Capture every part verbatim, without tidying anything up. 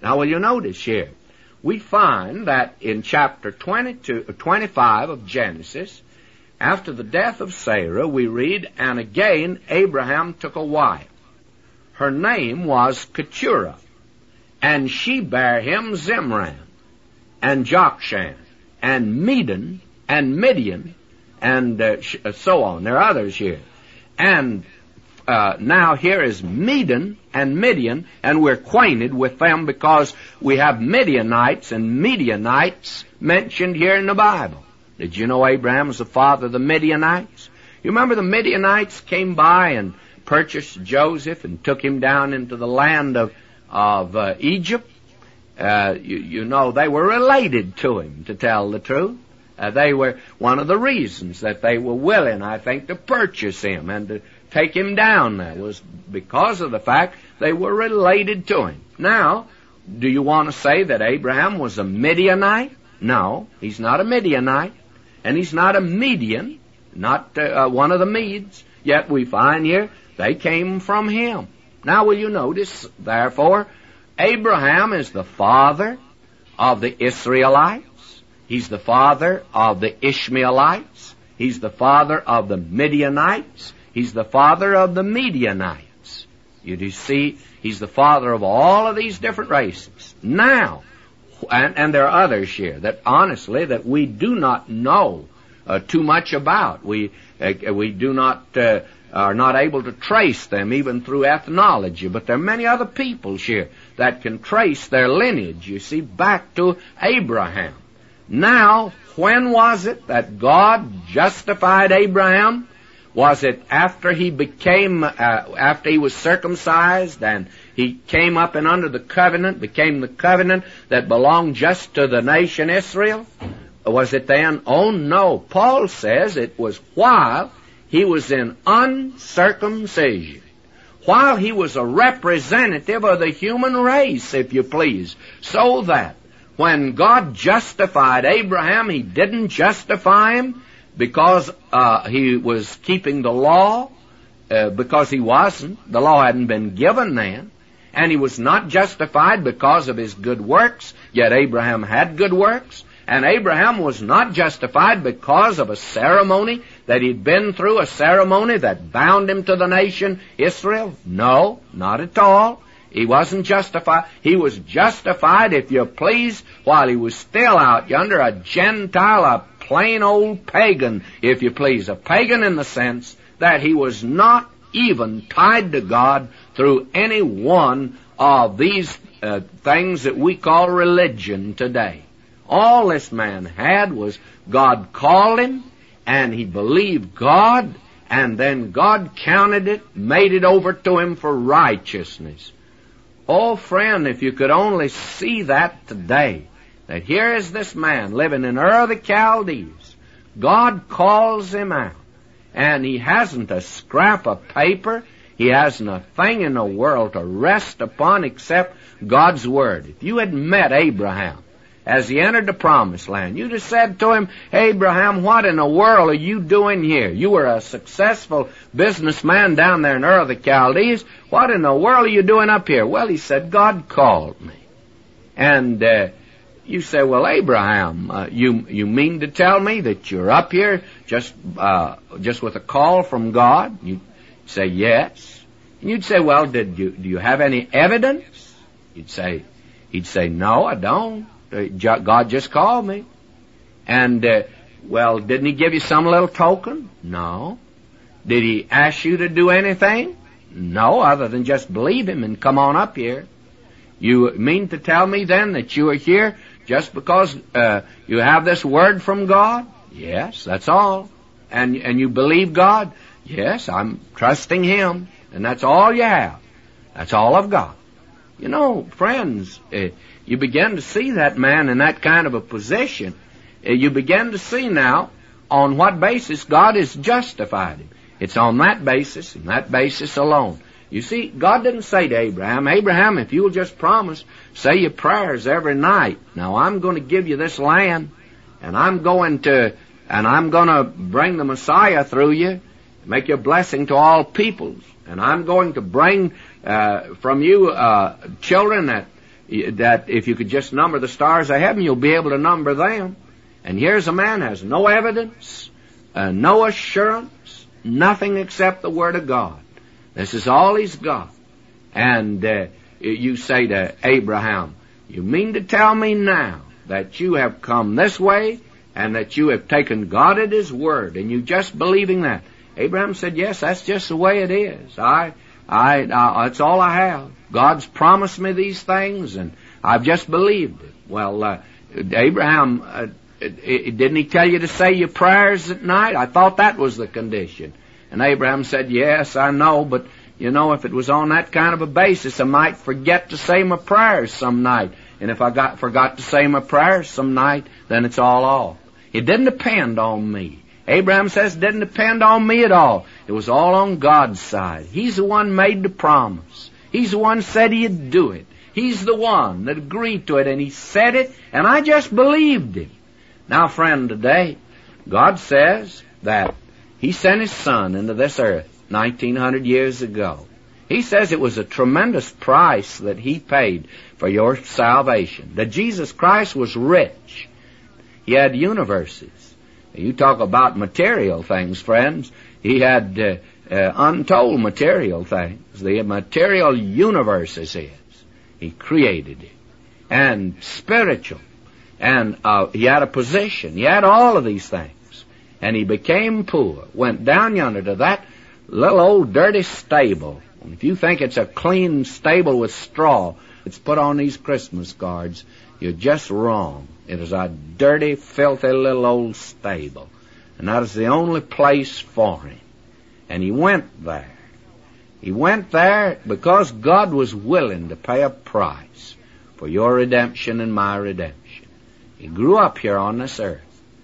Now, will you notice here? We find that in chapter twenty-two, twenty-five of Genesis, after the death of Sarah, we read, "And again Abraham took a wife. Her name was Keturah, and she bare him Zimran, and Jokshan, and Medan, and Midian, and uh, sh- uh, so on." There are others here. And uh, now here is Medan and Midian, and we're acquainted with them because we have Midianites and Midianites mentioned here in the Bible. Did you know Abraham was the father of the Midianites? You remember the Midianites came by and purchased Joseph and took him down into the land of, of uh, Egypt? Uh, you, you know, they were related to him, to tell the truth. Uh, they were one of the reasons that they were willing, I think, to purchase him and to take him down there was because of the fact they were related to him. Now, do you want to say that Abraham was a Midianite? No, he's not a Midianite, and he's not a Median, not uh, one of the Medes. Yet we find here they came from him. Now, will you notice, therefore, Abraham is the father of the Israelites. He's the father of the Ishmaelites. He's the father of the Midianites. He's the father of the Midianites. You do see, he's the father of all of these different races. Now, and, and there are others here that honestly that we do not know uh, too much about. We uh, we do not uh, are not able to trace them even through ethnology. But there are many other peoples here that can trace their lineage, you see, back to Abraham. Now, when was it that God justified Abraham? Was it after he became, uh, after he was circumcised and he came up and under the covenant, became the covenant that belonged just to the nation Israel? Was it then? Oh, no. Paul says it was while he was in uncircumcision, while he was a representative of the human race, if you please, so that when God justified Abraham, he didn't justify him because uh, he was keeping the law, uh, because he wasn't. The law hadn't been given then. And he was not justified because of his good works, yet Abraham had good works. And Abraham was not justified because of a ceremony that he'd been through, a ceremony that bound him to the nation Israel. No, not at all. He wasn't justified. He was justified, if you please, while he was still out yonder, a Gentile, a plain old pagan, if you please. A pagan in the sense that he was not even tied to God through any one of these uh, things that we call religion today. All this man had was God called him, and he believed God, and then God counted it, made it over to him for righteousness. Oh, friend, if you could only see that today, that here is this man living in Ur of the Chaldees. God calls him out, and he hasn't a scrap of paper. He hasn't a thing in the world to rest upon except God's Word. If you had met Abraham as he entered the Promised Land, you'd have said to him, "Abraham, what in the world are you doing here? You were a successful businessman down there in Ur of the Chaldees. What in the world are you doing up here?" Well, he said, "God called me." And uh, you say, "Well, Abraham, uh, you you mean to tell me that you're up here just uh, just with a call from God?" You'd say, "Yes." And you'd say, "Well, did you do you have any evidence?" You'd say, he'd say, "No, I don't. God just called me." And, uh, well, didn't he give you some little token? No. Did he ask you to do anything? No, other than just believe him and come on up here. You mean to tell me then that you are here just because uh, you have this word from God? Yes, that's all. And, and you believe God? Yes, I'm trusting him. And that's all you have. That's all I've got. You know, friends, uh, you begin to see that man in that kind of a position. Uh, you begin to see now on what basis God has justified him. It's on that basis and that basis alone. You see, God didn't say to Abraham, "Abraham, if you'll just promise, say your prayers every night. Now I'm going to give you this land, and I'm going to, and I'm going to bring the Messiah through you, make you a blessing to all peoples, and I'm going to bring uh, from you uh, children that that if you could just number the stars of heaven, you'll be able to number them. And here's a man who has no evidence, uh, no assurance, nothing except the Word of God. This is all he's got. And uh, you say to Abraham, you mean to tell me now that you have come this way and that you have taken God at His word and you just believing that? Abraham said, yes, that's just the way it is. I, I, uh, that's all I have. God's promised me these things and I've just believed it. Well, uh, Abraham, uh, didn't he tell you to say your prayers at night? I thought that was the condition. And Abraham said, yes, I know, but you know, if it was on that kind of a basis, I might forget to say my prayers some night. And if I got forgot to say my prayers some night, then it's all off. It didn't depend on me. Abraham says it didn't depend on me at all. It was all on God's side. He's the one made the promise. He's the one said He'd do it. He's the one that agreed to it, and He said it, and I just believed Him. Now, friend, today, God says that He sent His Son into this earth nineteen hundred years ago. He says it was a tremendous price that He paid for your salvation. That Jesus Christ was rich. He had universes. You talk about material things, friends. He had uh, uh, untold material things. The material universe is His. He created it. And spiritual. And uh, He had a position. He had all of these things. And He became poor. Went down yonder to that little old dirty stable. And if you think it's a clean stable with straw that's put on these Christmas cards, you're just wrong. It is a dirty, filthy little old stable. And that is the only place for Him. And He went there. He went there because God was willing to pay a price for your redemption and my redemption. He grew up here on this earth.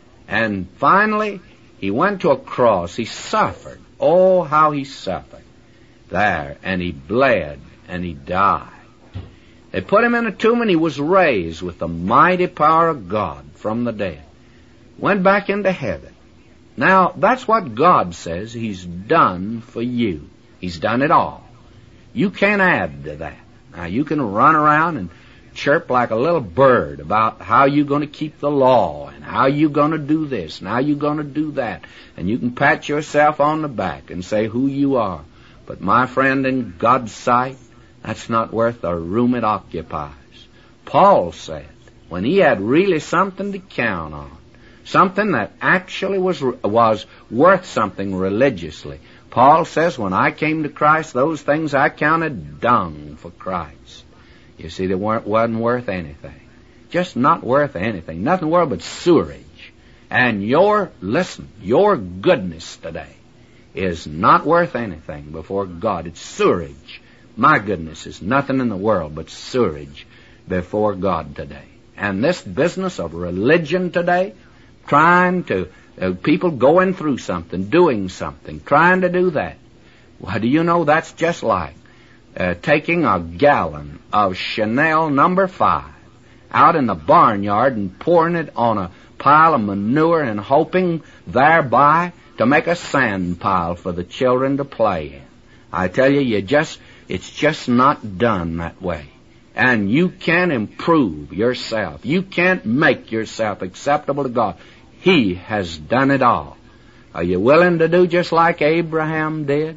And finally, He went to a cross. He suffered. Oh, how He suffered there. And He bled and He died. They put Him in a tomb and He was raised with the mighty power of God from the dead. Went back into heaven. Now, that's what God says He's done for you. He's done it all. You can't add to that. Now, you can run around and chirp like a little bird about how you're going to keep the law and how you're going to do this and how you're going to do that. And you can pat yourself on the back and say who you are. But my friend, in God's sight, that's not worth the room it occupies. Paul said, when he had really something to count on, something that actually was was worth something religiously, Paul says, when I came to Christ, those things I counted dung for Christ. You see, they weren't, wasn't worth anything. Just not worth anything. Nothing worth but sewerage. And your, listen, your goodness today is not worth anything before God. It's sewerage. My goodness is nothing in the world but sewerage before God today. And this business of religion today, trying to, uh, people going through something, doing something, trying to do that. Why, do you know that's just like uh, taking a gallon of Chanel number five out in the barnyard and pouring it on a pile of manure and hoping thereby to make a sand pile for the children to play in. I tell you, you just... It's just not done that way. And you can't improve yourself. You can't make yourself acceptable to God. He has done it all. Are you willing to do just like Abraham did?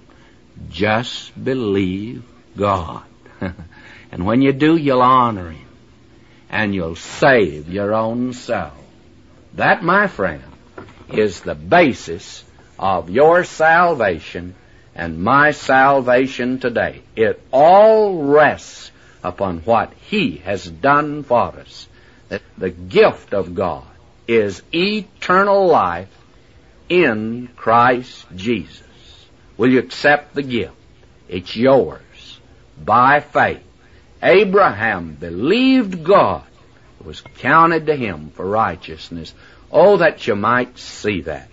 Just believe God. And when you do, you'll honor Him. And you'll save your own soul. That, my friend, is the basis of your salvation and my salvation today. It all rests upon what He has done for us. That the gift of God is eternal life in Christ Jesus. Will you accept the gift? It's yours by faith. Abraham believed God. It was counted to him for righteousness. Oh, that you might see that.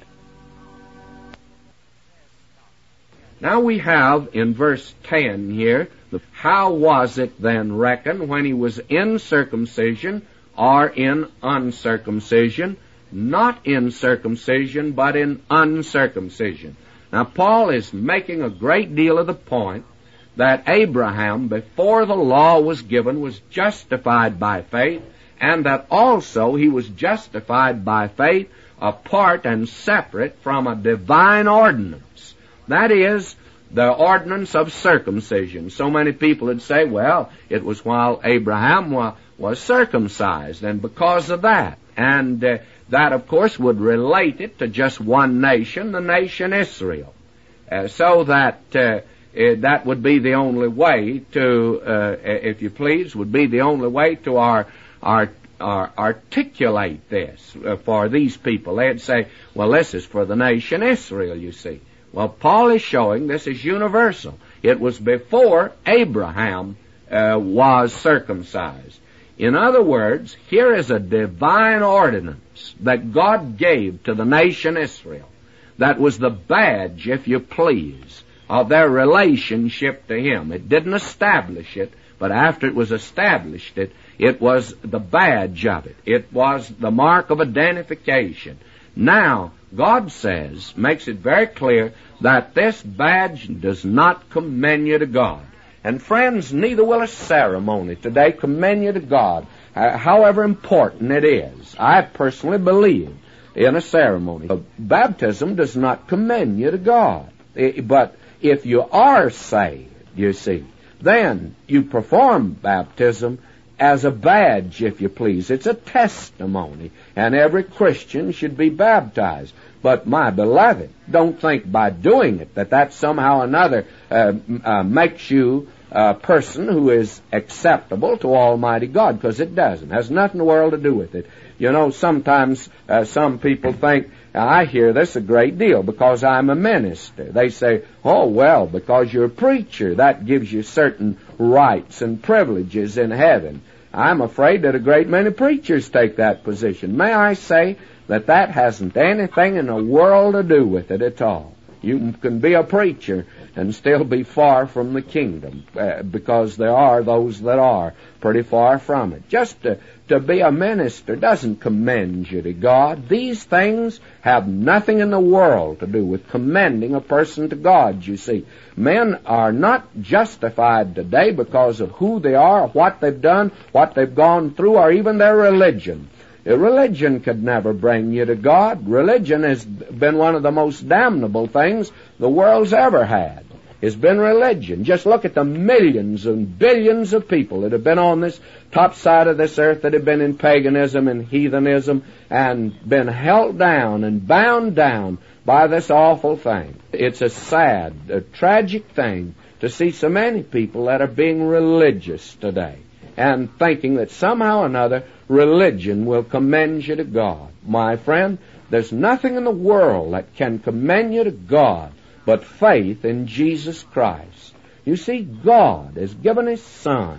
Now we have in verse ten here, how was it then reckoned when he was in circumcision or in uncircumcision? Not in circumcision, but in uncircumcision. Now Paul is making a great deal of the point that Abraham, before the law was given, was justified by faith, and that also he was justified by faith apart and separate from a divine ordinance. That is, the ordinance of circumcision. So many people would say, well, it was while Abraham wa- was circumcised, and because of that. And uh, that, of course, would relate it to just one nation, the nation Israel. Uh, so that uh, uh, that would be the only way to, uh, if you please, would be the only way to our, our, our articulate this uh, for these people. They'd say, well, this is for the nation Israel, you see. Well, Paul is showing this is universal. It was before Abraham uh, was circumcised. In other words, here is a divine ordinance that God gave to the nation Israel that was the badge, if you please, of their relationship to Him. It didn't establish it, but after it was established, it, it was the badge of it. It was the mark of identification. Now, God says, makes it very clear, that this badge does not commend you to God. And friends, neither will a ceremony today commend you to God, uh, however important it is. I personally believe in a ceremony. Baptism does not commend you to God. But if you are saved, you see, then you perform baptism as a badge, if you please. It's a testimony, and every Christian should be baptized. But, my beloved, don't think by doing it that that somehow or another uh, uh, makes you a person who is acceptable to Almighty God, because it doesn't. It has nothing in the world to do with it. You know, sometimes uh, some people think, I hear this a great deal because I'm a minister. They say, oh, well, because you're a preacher, that gives you certain rights and privileges in heaven. I'm afraid that a great many preachers take that position. May I say that that hasn't anything in the world to do with it at all. You can be a preacher and still be far from the kingdom, uh, because there are those that are pretty far from it. Just to, to be a minister doesn't commend you to God. These things have nothing in the world to do with commending a person to God, you see. Men are not justified today because of who they are, what they've done, what they've gone through, or even their religion. Religion could never bring you to God. Religion has been one of the most damnable things the world's ever had. It's been religion. Just look at the millions and billions of people that have been on this top side of this earth that have been in paganism and heathenism and been held down and bound down by this awful thing. It's a sad, a tragic thing to see so many people that are being religious today and thinking that somehow or another religion will commend you to God. My friend, there's nothing in the world that can commend you to God but faith in Jesus Christ. You see, God has given His Son,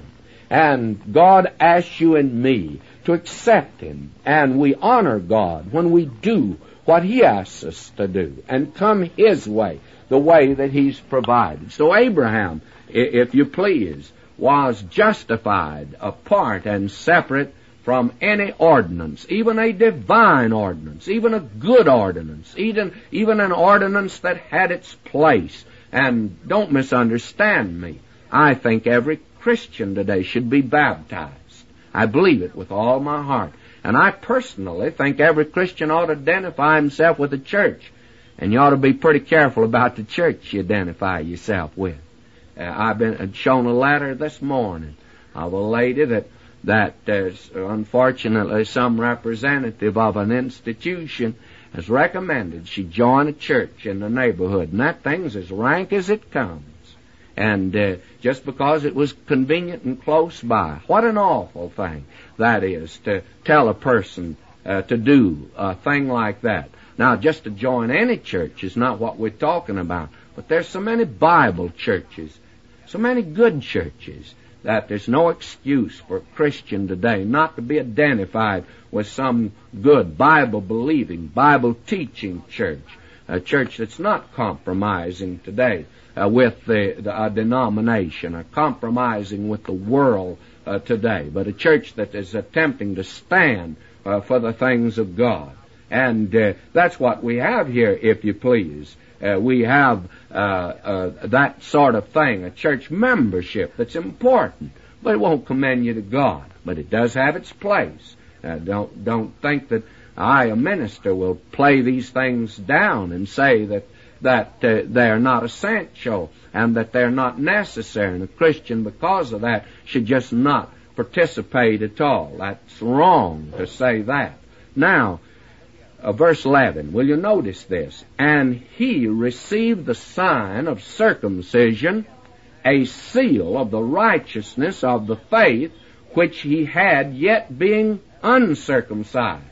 and God asks you and me to accept Him, and we honor God when we do what He asks us to do and come His way, the way that He's provided. So Abraham, if you please, was justified apart and separate from any ordinance, even a divine ordinance, even a good ordinance, even, even an ordinance that had its place. And don't misunderstand me. I think every Christian today should be baptized. I believe it with all my heart. And I personally think every Christian ought to identify himself with the church. And you ought to be pretty careful about the church you identify yourself with. Uh, I've been shown a letter this morning of a lady that that uh, unfortunately some representative of an institution has recommended she join a church in the neighborhood, and that thing's as rank as it comes. And uh, just because it was convenient and close by. What an awful thing that is, to tell a person uh, to do a thing like that. Now, just to join any church is not what we're talking about, but there's so many Bible churches, so many good churches, that there's no excuse for a Christian today not to be identified with some good Bible-believing, Bible-teaching church, a church that's not compromising today uh, with the, the uh, denomination or compromising with the world uh, today, but a church that is attempting to stand uh, for the things of God. And uh, that's what we have here, if you please. uh, we have uh, uh, that sort of thing, a church membership that's important, but it won't commend you to God. But it does have its place. Uh, don't don't think that I, a minister, will play these things down and say that that uh, they're not essential and that they're not necessary, and a Christian, because of that, should just not participate at all. That's wrong to say that. Now, uh, verse eleven, will you notice this? And he received the sign of circumcision, a seal of the righteousness of the faith which he had, yet being uncircumcised,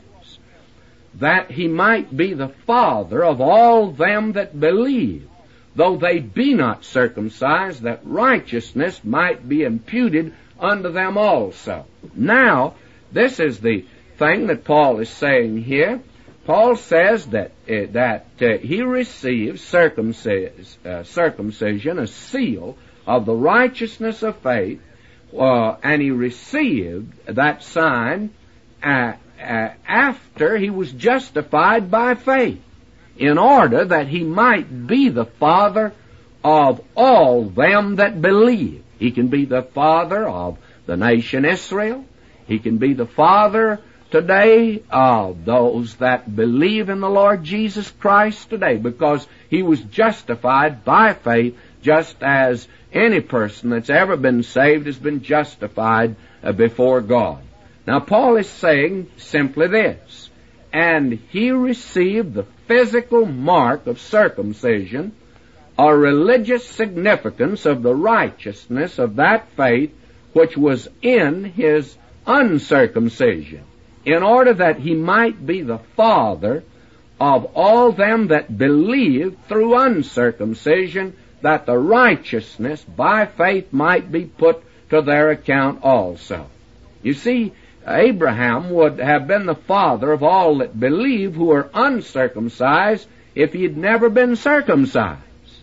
that he might be the father of all them that believe, though they be not circumcised, that righteousness might be imputed unto them also. Now, this is the thing that Paul is saying here. Paul says that uh, that uh, he received circumcis- uh, circumcision, a seal of the righteousness of faith, uh, and he received that sign uh, uh, after he was justified by faith, in order that he might be the father of all them that believe. He can be the father of the nation Israel. He can be the father today of those that believe in the Lord Jesus Christ today, because he was justified by faith, just as any person that's ever been saved has been justified uh, before God. Now, Paul is saying simply this: and he received the physical mark of circumcision, a religious significance of the righteousness of that faith which was in his uncircumcision, in order that he might be the father of all them that believe through uncircumcision, that the righteousness by faith might be put to their account also. You see, Abraham would have been the father of all that believe who are uncircumcised if he had never been circumcised.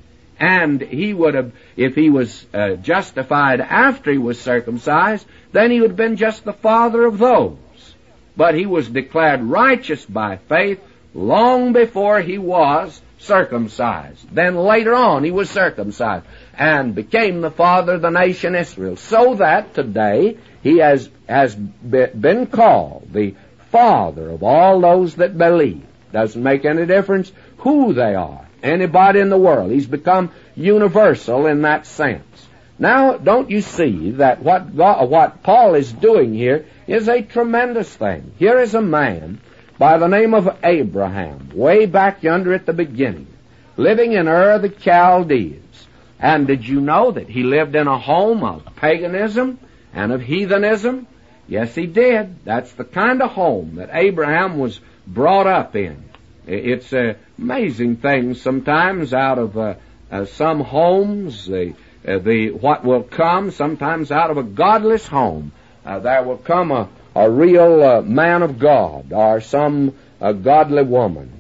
And he would have, if he was uh, justified after he was circumcised, then he would have been just the father of those. But he was declared righteous by faith long before he was circumcised. Then later on he was circumcised and became the father of the nation Israel, so that today he has has been called the father of all those that believe. Doesn't make any difference who they are, anybody in the world. He's become universal in that sense. Now, don't you see that what God, what Paul is doing here is a tremendous thing? Here is a man by the name of Abraham, way back yonder at the beginning, living in Ur of the Chaldees. And did you know that he lived in a home of paganism and of heathenism? Yes, he did. That's the kind of home that Abraham was brought up in. It's an amazing thing sometimes out of uh, uh, some homes, the, uh, the what will come sometimes out of a godless home. Uh, there will come a, a real uh, man of God or some uh, godly woman.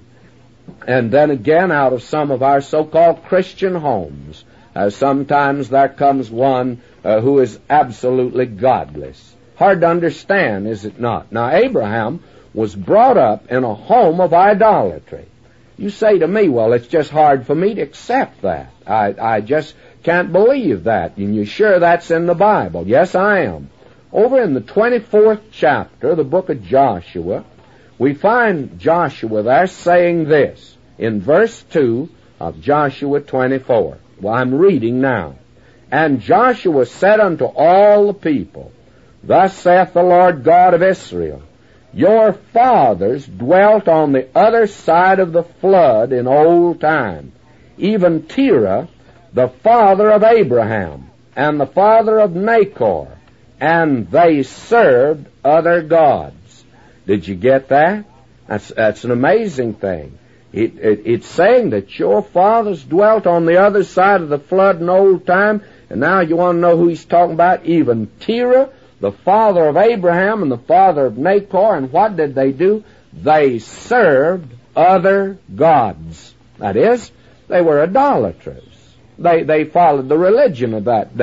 And then again, out of some of our so-called Christian homes, uh, sometimes there comes one uh, who is absolutely godless. Hard to understand, is it not? Now, Abraham was brought up in a home of idolatry. You say to me, well, it's just hard for me to accept that. I, I just can't believe that. And you're sure that's in the Bible? Yes, I am. Over in the twenty-fourth chapter of the book of Joshua, we find Joshua there saying this in verse two of Joshua twenty-four. Well, I'm reading now. And Joshua said unto all the people, Thus saith the Lord God of Israel, Your fathers dwelt on the other side of the flood in old time, even Terah, the father of Abraham, and the father of Nachor, and they served other gods. Did you get that? That's, that's an amazing thing. It, it, it's saying that your fathers dwelt on the other side of the flood in old time, and now you want to know who he's talking about? Even Terah, the father of Abraham and the father of Nachor, and what did they do? They served other gods. That is, they were idolaters. They, they followed the religion of that day.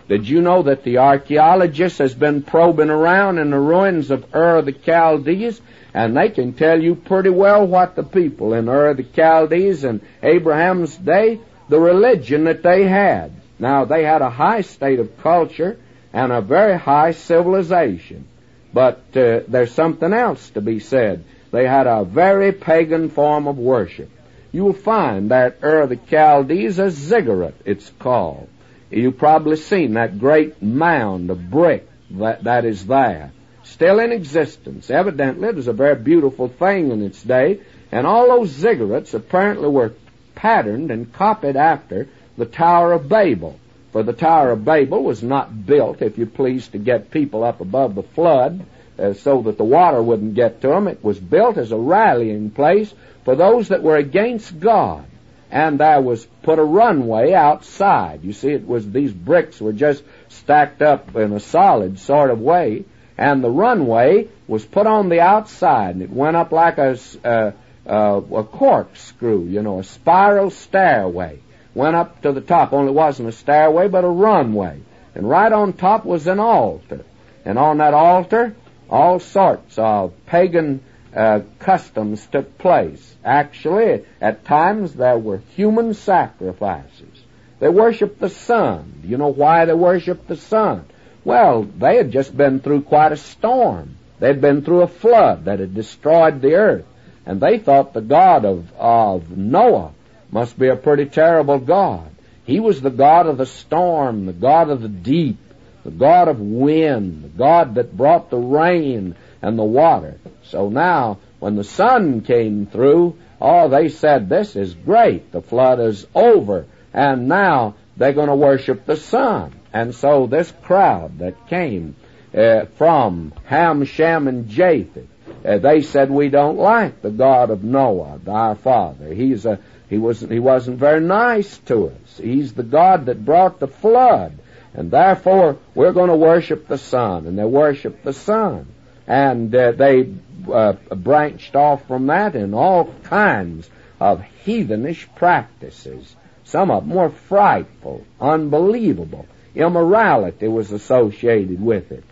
Did you know that the archaeologist has been probing around in the ruins of Ur of the Chaldees, and they can tell you pretty well what the people in Ur of the Chaldees in Abraham's day, the religion that they had. Now, they had a high state of culture and a very high civilization. But uh, there's something else to be said. They had a very pagan form of worship. You will find that Ur of the Chaldees a ziggurat, it's called. You've probably seen that great mound of brick that, that is there. Still in existence. Evidently, it was a very beautiful thing in its day. And all those ziggurats apparently were patterned and copied after the Tower of Babel. For the Tower of Babel was not built, if you please, to get people up above the flood uh, so that the water wouldn't get to them. It was built as a rallying place for those that were against God. And there was put a runway outside. You see, it was these bricks were just stacked up in a solid sort of way, and the runway was put on the outside, and it went up like a, uh, uh, a corkscrew, you know, a spiral stairway. Went up to the top. Only wasn't a stairway, but a runway. And right on top was an altar. And on that altar, all sorts of pagan Uh, customs took place. Actually, at times there were human sacrifices. They worshiped the sun. Do you know why they worshiped the sun? Well, they had just been through quite a storm. They'd been through a flood that had destroyed the earth. And they thought the God of, of Noah must be a pretty terrible God. He was the God of the storm, the God of the deep, the God of wind, the God that brought the rain and the water. So now, when the sun came through, oh, they said, this is great. The flood is over. And now they're going to worship the sun. And so this crowd that came uh, from Ham, Shem, and Japheth, uh, they said, we don't like the God of Noah, our father. He's a, he, wasn't, he wasn't very nice to us. He's the God that brought the flood. And therefore, we're going to worship the sun. And they worshiped the sun. And uh, they uh, branched off from that in all kinds of heathenish practices. Some of them were frightful, unbelievable. Immorality was associated with it.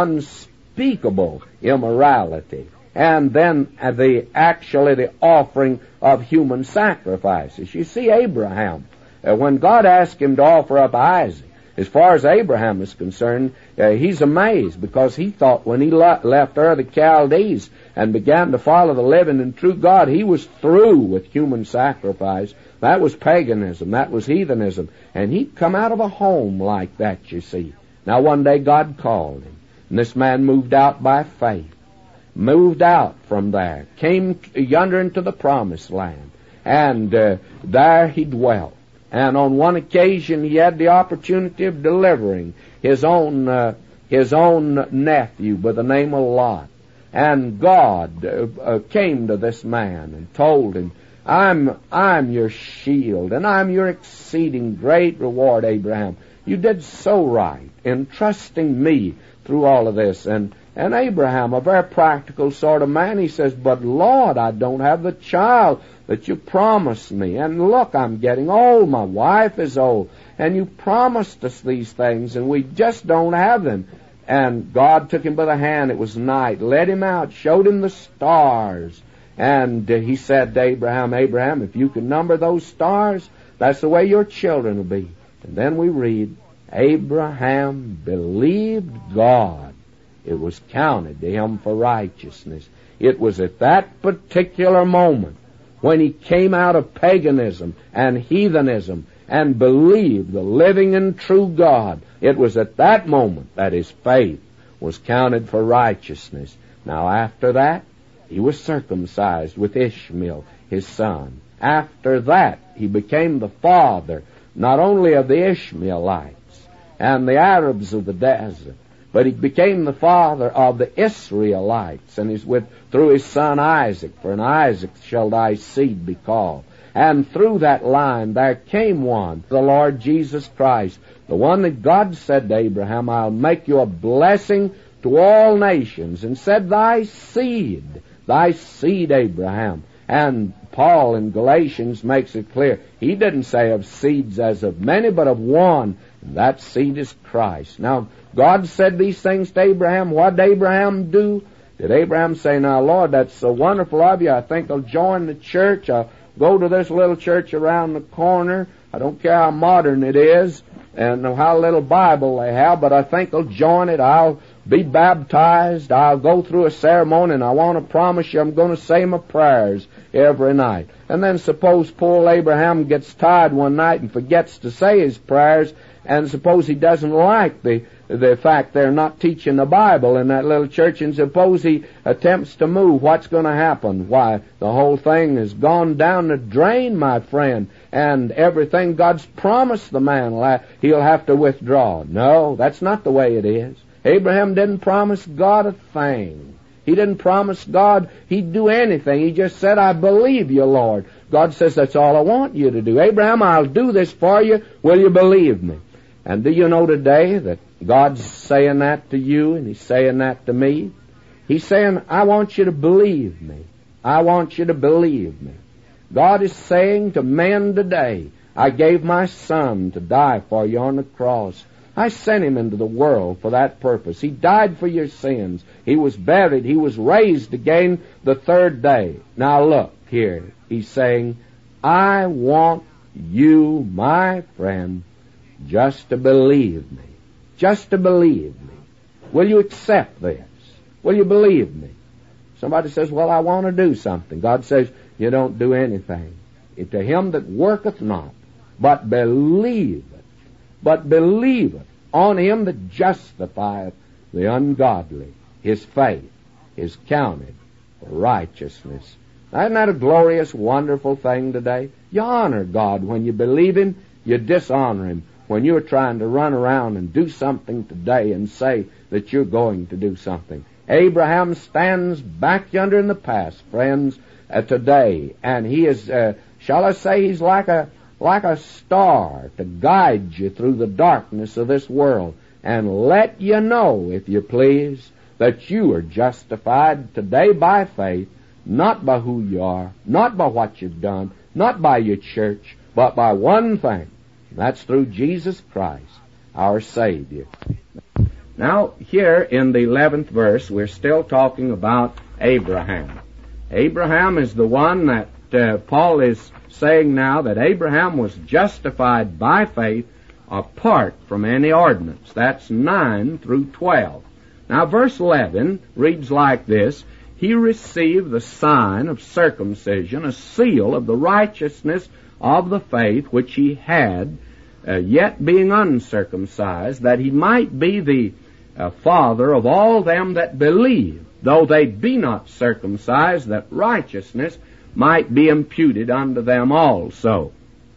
Unspeakable immorality. And then uh, the actually the offering of human sacrifices. You see, Abraham, uh, when God asked him to offer up Isaac, as far as Abraham is concerned, uh, he's amazed because he thought when he le- left Ur of the Chaldees and began to follow the living and true God, he was through with human sacrifice. That was paganism. That was heathenism. And he'd come out of a home like that, you see. Now, one day God called him, and this man moved out by faith, moved out from there, came yonder into the promised land, and uh, there he dwelt. And on one occasion, he had the opportunity of delivering his own uh, his own nephew by the name of Lot. And God uh, uh, came to this man and told him, I'm I'm your shield, and I'm your exceeding great reward, Abraham. You did so right in trusting me through all of this. And, and Abraham, a very practical sort of man, he says, but Lord, I don't have the child that you promised me. And look, I'm getting old. My wife is old. And you promised us these things, and we just don't have them. And God took him by the hand. It was night. Led him out, showed him the stars. And uh, he said to Abraham, Abraham, if you can number those stars, that's the way your children will be. And then we read, Abraham believed God. It was counted to him for righteousness. It was at that particular moment when he came out of paganism and heathenism and believed the living and true God. It was at that moment that his faith was counted for righteousness. Now after that, he was circumcised with Ishmael, his son. After that, he became the father not only of the Ishmaelites and the Arabs of the desert, but he became the father of the Israelites, and he's with through his son Isaac, for in Isaac shall thy seed be called. And through that line there came one, the Lord Jesus Christ, the one that God said to Abraham, I'll make you a blessing to all nations, and said, thy seed, thy seed, Abraham. And Paul in Galatians makes it clear. He didn't say of seeds as of many, but of one, And that seed is Christ. Now, God said these things to Abraham. What did Abraham do? Did Abraham say, now, Lord, that's so wonderful of you. I think I'll join the church. I'll go to this little church around the corner. I don't care how modern it is and how little Bible they have, but I think I'll join it. I'll be baptized. I'll go through a ceremony, and I want to promise you I'm going to say my prayers every night. And then suppose poor Abraham gets tired one night and forgets to say his prayers, and suppose he doesn't like the the fact they're not teaching the Bible in that little church, and suppose he attempts to move, what's going to happen? Why, the whole thing has gone down the drain, my friend, and everything God's promised the man, he'll have to withdraw. No, that's not the way it is. Abraham didn't promise God a thing. He didn't promise God he'd do anything. He just said, I believe you, Lord. God says, that's all I want you to do. Abraham, I'll do this for you. Will you believe me? And do you know today that God's saying that to you, and He's saying that to me? He's saying, I want you to believe me. I want you to believe me. God is saying to men today, I gave my Son to die for you on the cross. I sent Him into the world for that purpose. He died for your sins. He was buried. He was raised again the third day. Now look here. He's saying, I want you, my friend, just to believe me. Just to believe me. Will you accept this? Will you believe me? Somebody says, well, I want to do something. God says, you don't do anything. To him that worketh not, but believeth, but believeth on him that justifieth the ungodly, his faith is counted for righteousness. Now, isn't that a glorious, wonderful thing today? You honor God when you believe Him. You dishonor Him when you're trying to run around and do something today and say that you're going to do something. Abraham stands back yonder in the past, friends, uh, today, and he is, uh, shall I say, he's like a like a star to guide you through the darkness of this world and let you know, if you please, that you are justified today by faith, not by who you are, not by what you've done, not by your church, but by one thing. That's through Jesus Christ, our Savior. Now, here in the eleventh verse, we're still talking about Abraham. Abraham is the one that uh, Paul is saying now that Abraham was justified by faith apart from any ordinance. That's nine through twelve. Now, verse eleven reads like this, He received the sign of circumcision, a seal of the righteousness of the faith which he had, uh, yet being uncircumcised, that he might be the uh, father of all them that believe, though they be not circumcised, that righteousness might be imputed unto them also.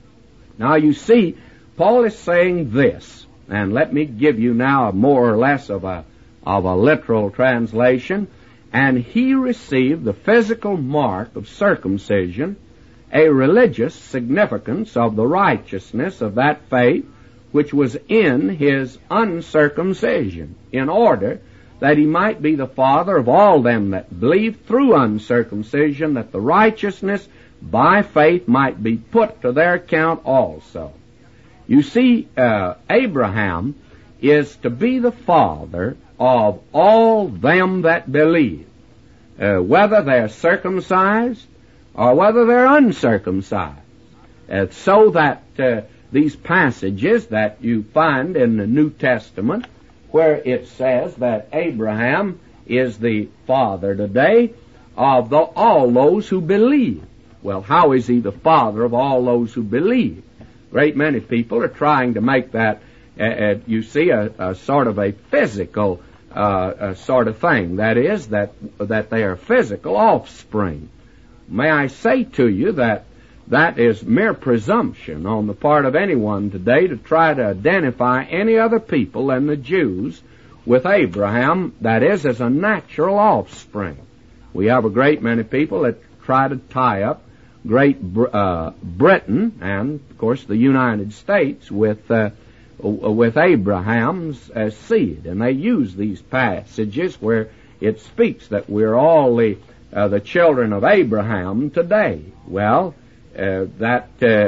Now you see, Paul is saying this, and let me give you now more or less of a of a literal translation. And he received the physical mark of circumcision, a religious significance of the righteousness of that faith which was in his uncircumcision, in order that he might be the father of all them that believe through uncircumcision, that the righteousness by faith might be put to their account also. You see, uh, Abraham is to be the father of all them that believe, uh, whether they're circumcised or whether they're uncircumcised. Uh, so that uh, these passages that you find in the New Testament, where it says that Abraham is the father today of the, all those who believe. Well, how is he the father of all those who believe? Great many people are trying to make that, uh, uh, you see, a, a sort of a physical uh, a sort of thing. That is, that that they are physical offspring. May I say to you that that is mere presumption on the part of anyone today to try to identify any other people than the Jews with Abraham, that is, as a natural offspring. We have a great many people that try to tie up Great uh, Britain and, of course, the United States with uh, with Abraham's uh, seed, and they use these passages where it speaks that we're all the uh, the children of Abraham today. Well, uh, that uh,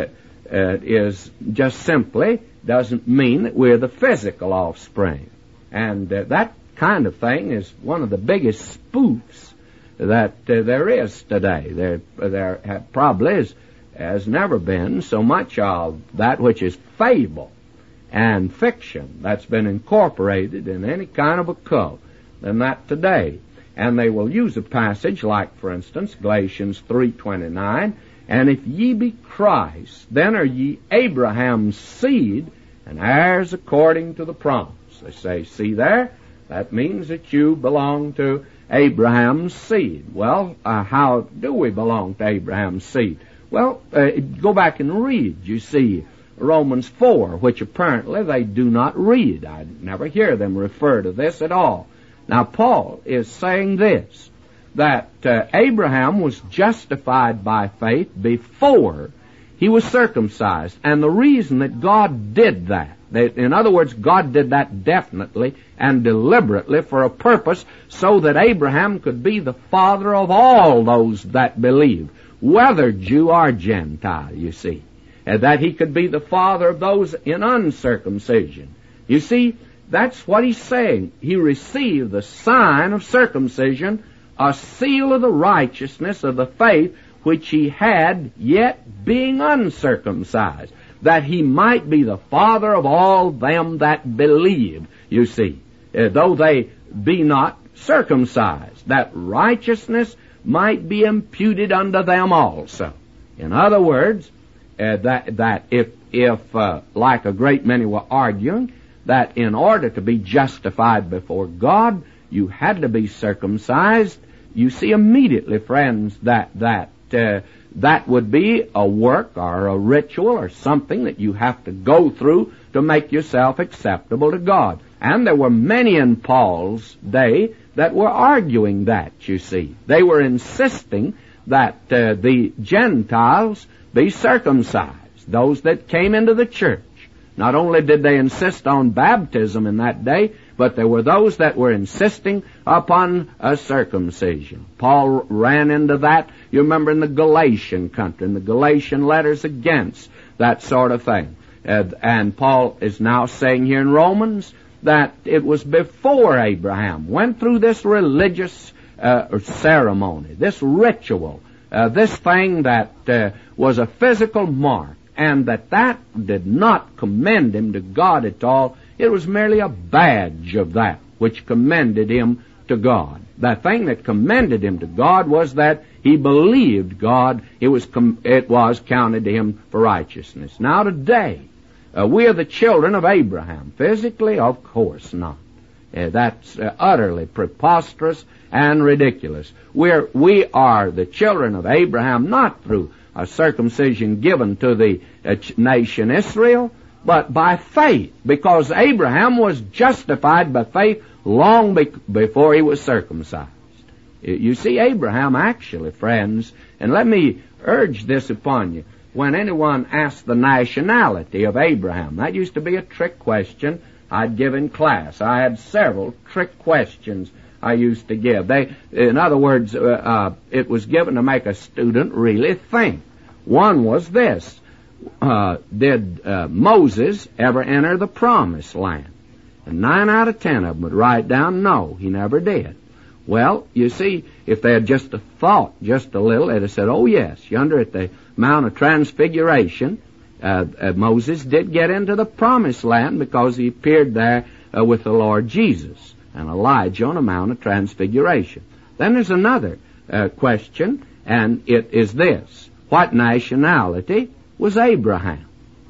uh, is just simply doesn't mean that we're the physical offspring. And uh, that kind of thing is one of the biggest spoofs that uh, there is today. There, there have probably is, has never been so much of that which is fable and fiction that's been incorporated in any kind of a cult than that today. And they will use a passage like, for instance, Galatians three twenty-nine, and if ye be Christ, then are ye Abraham's seed and heirs according to the promise. They say, see there, that means that you belong to Abraham's seed. Well, uh, how do we belong to Abraham's seed? Well, uh, go back and read. You see Romans four, which apparently they do not read. I never hear them refer to this at all. Now, Paul is saying this, that uh, Abraham was justified by faith before he was circumcised. And the reason that God did that, that, in other words, God did that definitely and deliberately for a purpose so that Abraham could be the father of all those that believe, whether Jew or Gentile, you see. And that he could be the father of those in uncircumcision. You see, that's what he's saying. He received the sign of circumcision, a seal of the righteousness of the faith which he had, yet being uncircumcised, that he might be the father of all them that believe, you see, uh, though they be not circumcised, that righteousness might be imputed unto them also. In other words, uh, that, that if, if uh, like a great many were arguing, that in order to be justified before God, you had to be circumcised. You see immediately, friends, that that uh, that would be a work or a ritual or something that you have to go through to make yourself acceptable to God. And there were many in Paul's day that were arguing that, you see. They were insisting that uh, the Gentiles be circumcised, those that came into the church. Not only did they insist on baptism in that day, but there were those that were insisting upon a circumcision. Paul ran into that, you remember, in the Galatian country, in the Galatian letters against that sort of thing. Uh, and Paul is now saying here in Romans that it was before Abraham went through this religious uh, ceremony, this ritual, uh, this thing that uh, was a physical mark, and that that did not commend him to God at all. It was merely a badge of that which commended him to God. The thing that commended him to God was that he believed God. It was com- it was counted to him for righteousness. Now today, uh, we are the children of Abraham. Physically, of course not. Uh, that's uh, utterly preposterous and ridiculous. We're, we are the children of Abraham not through a circumcision given to the uh, nation Israel, but by faith, because Abraham was justified by faith long be- before he was circumcised. You see, Abraham actually, friends, and let me urge this upon you, when anyone asks the nationality of Abraham, that used to be a trick question I'd give in class. I had several trick questions I used to give. They, in other words, uh, uh, it was given to make a student really think. One was this. Uh, did uh, Moses ever enter the promised land? And nine out of ten of them would write down, no, he never did. Well, you see, if they had just a thought, just a little, they'd have said, oh yes, yonder at the Mount of Transfiguration, uh, uh, Moses did get into the promised land because he appeared there uh, with the Lord Jesus and Elijah on the Mount of Transfiguration. Then there's another uh, question, and it is this. What nationality was Abraham?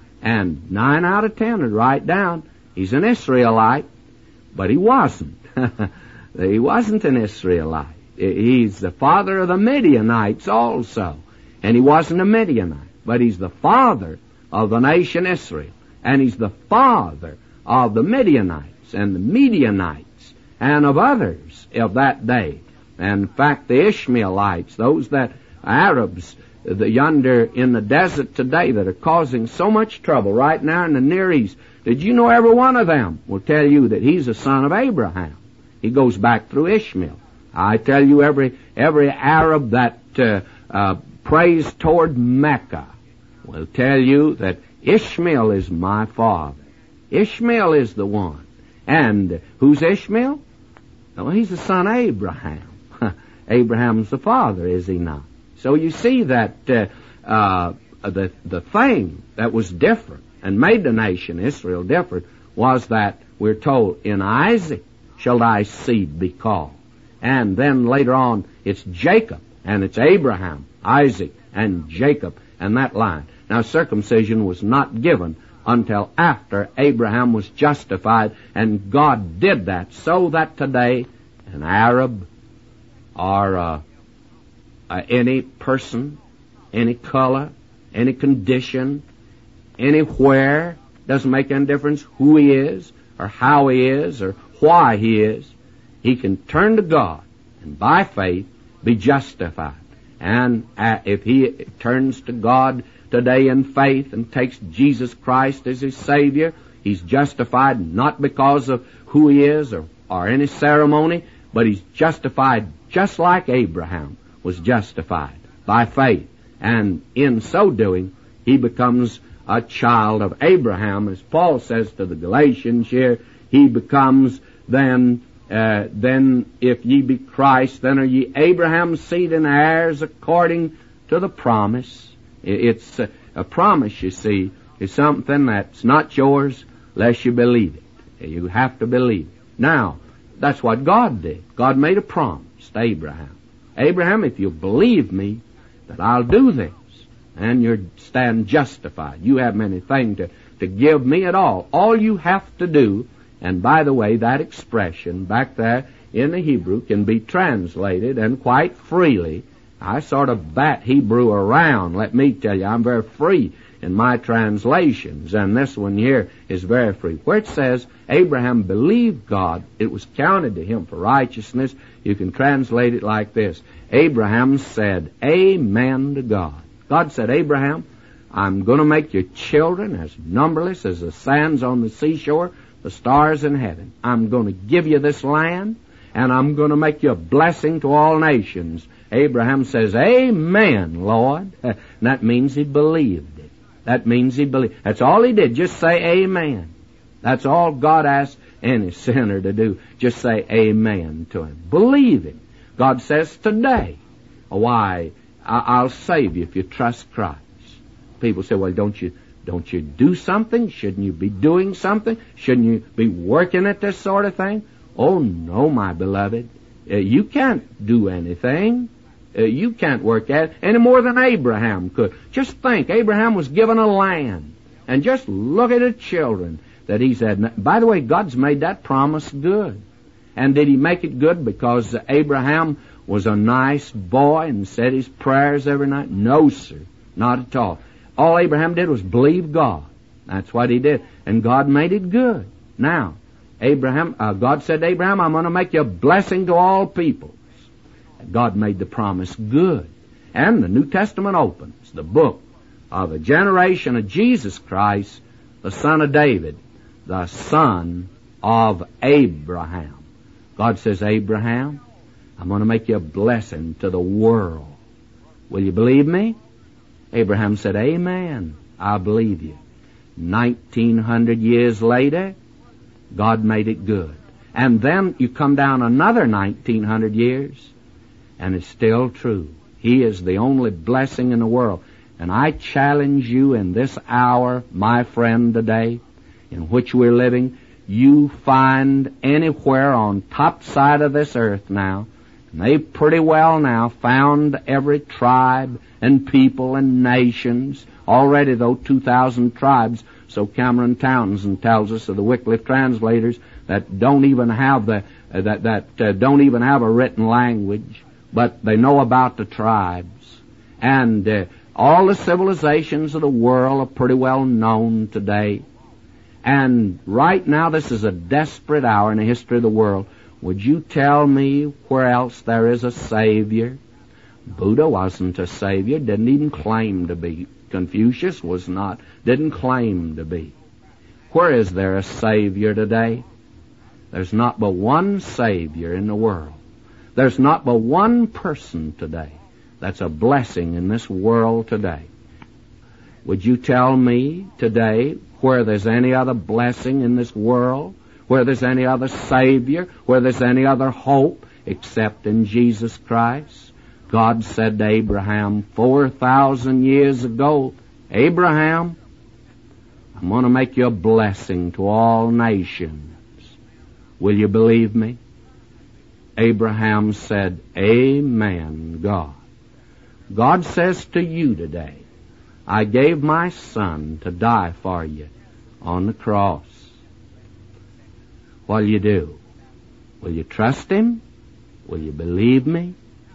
And nine out of ten would write down, he's an Israelite, but he wasn't. He wasn't an Israelite. He's the father of the Midianites also. And he wasn't a Midianite, but he's the father of the nation Israel. And he's the father of the Midianites and the Midianites and of others of that day. And in fact, the Ishmaelites, those that Arabs, the yonder in the desert today that are causing so much trouble right now in the Near East, did you know every one of them will tell you that he's a son of Abraham? He goes back through Ishmael. I tell you, every every Arab that uh, uh, prays toward Mecca, will tell you that Ishmael is my father. Ishmael is the one. And who's Ishmael? Well, he's the son of Abraham. Abraham's the father, is he not? So you see that uh, uh, the the thing that was different and made the nation Israel different was that we're told, in Isaac shall thy seed be called. And then later on, it's Jacob, and it's Abraham, Isaac, and Jacob, and that line. Now, circumcision was not given until after Abraham was justified, and God did that so that today an Arab or uh, uh, any person, any color, any condition, anywhere, doesn't make any difference who he is or how he is or why he is, he can turn to God and by faith be justified. And uh, if he turns to God today in faith and takes Jesus Christ as his Savior, he's justified not because of who he is or, or any ceremony, but he's justified just like Abraham was justified by faith. And in so doing, he becomes a child of Abraham. As Paul says to the Galatians here, he becomes then, uh, then if ye be Christ, then are ye Abraham's seed and heirs according to the promise. It's a, a promise, you see, is something that's not yours unless you believe it. You have to believe it. Now, that's what God did. God made a promise to Abraham. Abraham, if you believe me, that I'll do this, and you stand justified. You haven't anything to, to give me at all. All you have to do, and by the way, that expression back there in the Hebrew can be translated, and quite freely. I sort of bat Hebrew around. Let me tell you, I'm very free in my translations, and this one here is very free. Where it says, Abraham believed God, it was counted to him for righteousness, you can translate it like this. Abraham said, Amen to God. God said, Abraham, I'm going to make your children as numberless as the sands on the seashore, the stars in heaven. I'm going to give you this land, and I'm going to make you a blessing to all nations. Abraham says, Amen, Lord. And that means he believed it. That means he believed. That's all he did. Just say Amen. That's all God asks any sinner to do. Just say Amen to him. Believe him. God says today, why, I'll save you if you trust Christ. People say, well, don't you don't you do something? Shouldn't you be doing something? Shouldn't you be working at this sort of thing? Oh, no, my beloved. Uh, you can't do anything. Uh, you can't work at it any more than Abraham could. Just think, Abraham was given a land. And just look at the children that he's had. By the way, God's made that promise good. And did he make it good because Abraham was a nice boy and said his prayers every night? No, sir, not at all. All Abraham did was believe God. That's what he did. And God made it good. Now, Abraham, uh, God said to Abraham, I'm going to make you a blessing to all peoples. God made the promise good. And the New Testament opens the book of a generation of Jesus Christ, the son of David, the son of Abraham. God says, Abraham, I'm going to make you a blessing to the world. Will you believe me? Abraham said, Amen. I believe you. Nineteen hundred years later, God made it good. And then you come down another nineteen hundred years, and it's still true. He is the only blessing in the world. And I challenge you in this hour, my friend, today, in which we're living, you find anywhere on top side of this earth now, and they've pretty well now found every tribe and people and nations. Already, though, two thousand tribes, so Cameron Townsend tells us of the Wycliffe translators that don't even have the uh, that that uh, don't even have a written language, but they know about the tribes. And uh, all the civilizations of the world are pretty well known today. And right now, this is a desperate hour in the history of the world. Would you tell me where else there is a Savior? Buddha wasn't a Savior, didn't even claim to be. Confucius was not, didn't claim to be. Where is there a Savior today? There's not but one Savior in the world. There's not but one person today that's a blessing in this world today. Would you tell me today where there's any other blessing in this world, where there's any other Savior, where there's any other hope except in Jesus Christ? God said to Abraham four thousand years ago, Abraham, I'm going to make you a blessing to all nations. Will you believe me? Abraham said, Amen, God. God says to you today, I gave my son to die for you on the cross. What'll you do? Will you trust him? Will you believe me?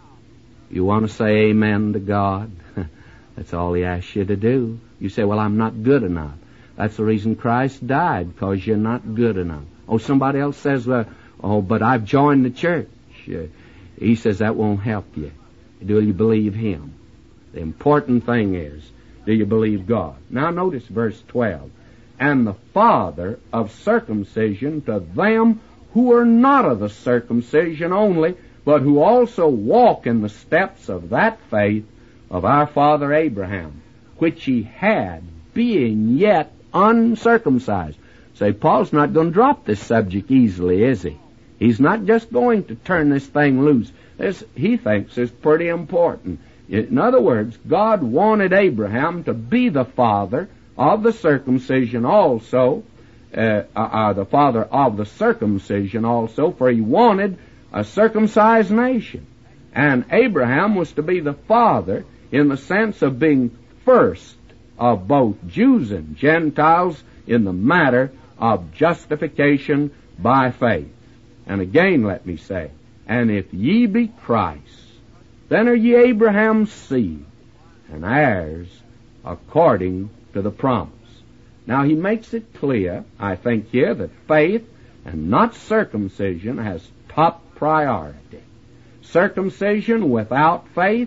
You want to say amen to God? That's all he asks you to do. You say, well, I'm not good enough. That's the reason Christ died, because you're not good enough. Oh, somebody else says, well, oh, but I've joined the church. Uh, he says that won't help you. Do you believe him? The important thing is, do you believe God? Now notice verse twelve. And the father of circumcision to them who are not of the circumcision only, but who also walk in the steps of that faith of our father Abraham, which he had, being yet uncircumcised. Say, Paul's not going to drop this subject easily, is he? He's not just going to turn this thing loose. This, he thinks, is pretty important. In other words, God wanted Abraham to be the father of the circumcision also, uh, uh, the father of the circumcision also, for he wanted a circumcised nation. And Abraham was to be the father in the sense of being first of both Jews and Gentiles in the matter of justification by faith. And again, let me say, and if ye be Christ, then are ye Abraham's seed, and heirs according to the promise. Now he makes it clear, I think here, that faith and not circumcision has top priority. Circumcision without faith